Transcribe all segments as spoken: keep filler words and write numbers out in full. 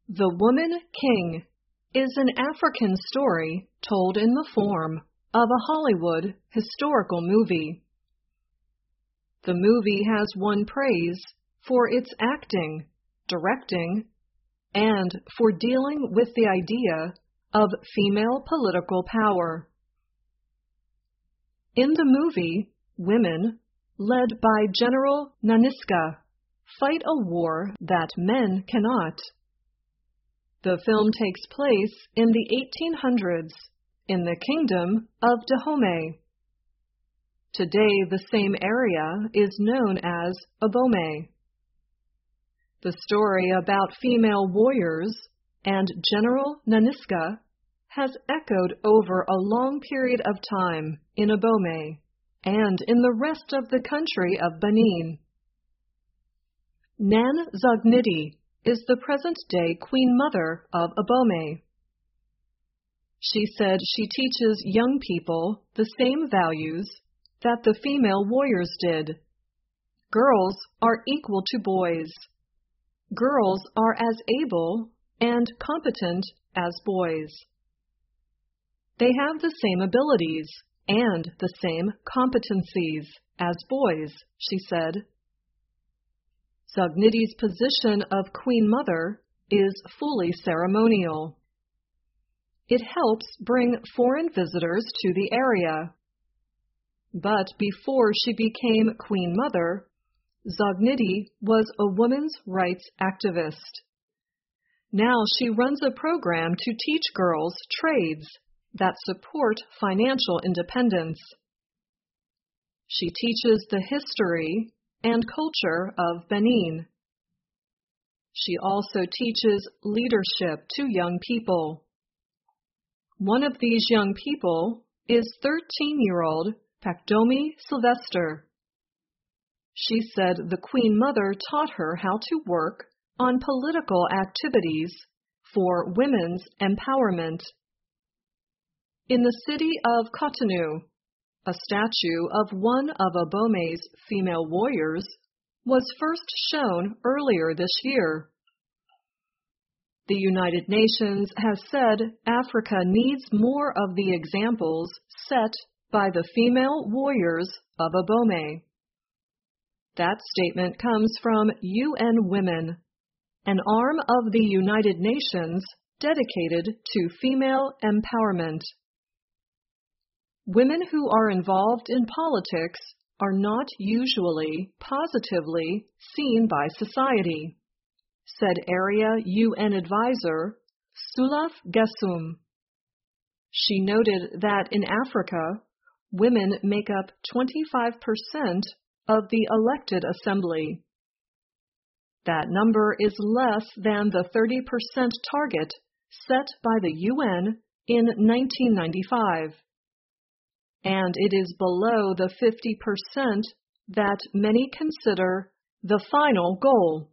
The Woman King is an African story told in the form of a Hollywood historical movie. The movie has won praise for its acting, directing, and for dealing with the idea of female political power. In the movie, women, led by General Nanisca, fight a war that men cannot. The film takes place in the eighteen hundreds in the kingdom of Dahomey. Today, the same area is known as Abomey. The story about female warriors and General Nanisca has echoed over a long period of time in Abomey and in the rest of the country of Benin. Nan Zognity is the present-day Queen Mother of Abomey. She said she teaches young people the same values that the female warriors did. Girls are equal to boys. Girls are as able and competent as boys. They have the same abilities and the same competencies as boys, she said. Zognity's position of Queen Mother is fully ceremonial. It helps bring foreign visitors to the area. But before she became Queen Mother, Zognity was a women's rights activist. Now she runs a program to teach girls trades that support financial independence. She teaches the history and culture of Benin. She also teaches leadership to young people. One of these young people is thirteen-year-old Pacdomi Sylvester. She said the Queen Mother taught her how to work on political activities for women's empowerment. In the city of Cotonou, a statue of one of Abomey's female warriors was first shown earlier this year. The United Nations has said Africa needs more of the examples set by the female warriors of Abomey. That statement comes from U N Women, an arm of the United Nations dedicated to female empowerment. Women who are involved in politics are not usually positively seen by society, said Area U N advisor Sulaf Gesum. She noted that in Africa, women make up twenty-five percent of the elected assembly. That number is less than the thirty percent target set by the U N in nineteen ninety-five. And it is below the fifty percent that many consider the final goal.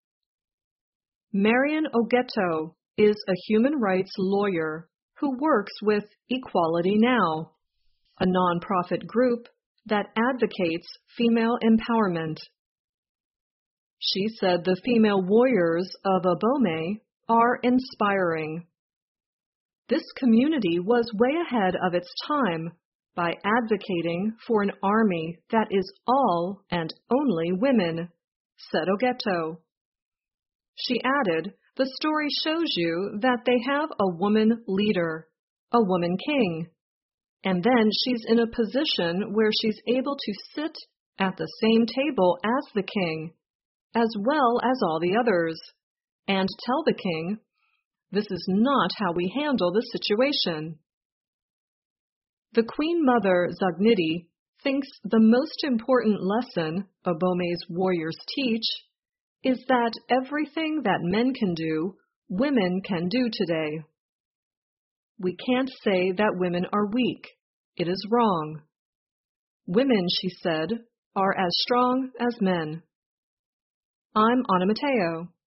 Marian Ogeto is a human rights lawyer who works with Equality Now, a nonprofit group that advocates female empowerment. She said the female warriors of Abomey are inspiring. This community was way ahead of its time by advocating for an army that is all and only women, said Ogeto. She added, the story shows you that they have a woman leader, a woman king, and then she's in a position where she's able to sit at the same table as the king, as well as all the others, and tell the king, this is not how we handle the situation. The Queen Mother Zognity thinks the most important lesson Abomey's warriors teach is that everything that men can do, women can do today. We can't say that women are weak. It is wrong. Women, she said, are as strong as men. I'm Ana Mateo.